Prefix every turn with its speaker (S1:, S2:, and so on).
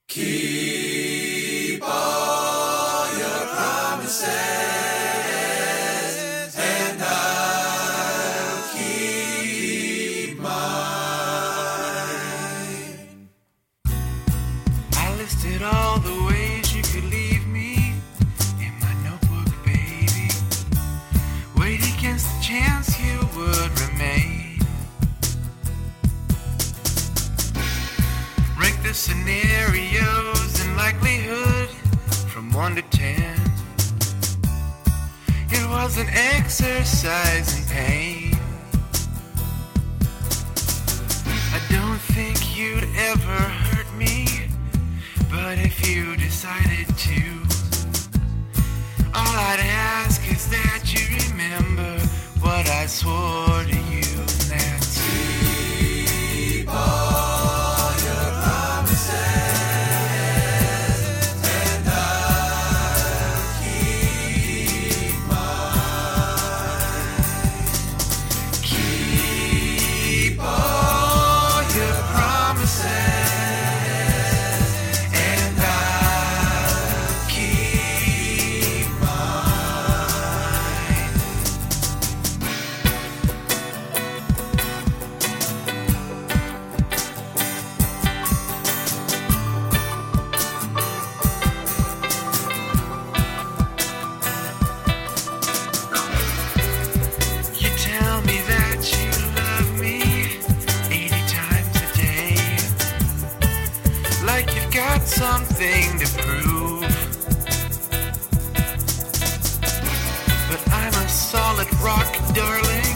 S1: Keep all your promises, and I'll keep mine.
S2: I listed all the ways you could leave me in my notebook, baby. Weighed against the chance you would remain. Rank the scenarios in likelihood from 1 to 10. It was an exercise in pain. I don't think you'd ever hurt me, but if you decided to, all I'd ask is that you remember what I swore to you, and that's
S1: keep all your promises, and I'll keep mine.
S2: keep all your promises, and I'll keep mine. You tell me that you love me 80 times a day, like you've got something to prove. But I'm a solid rock, darling,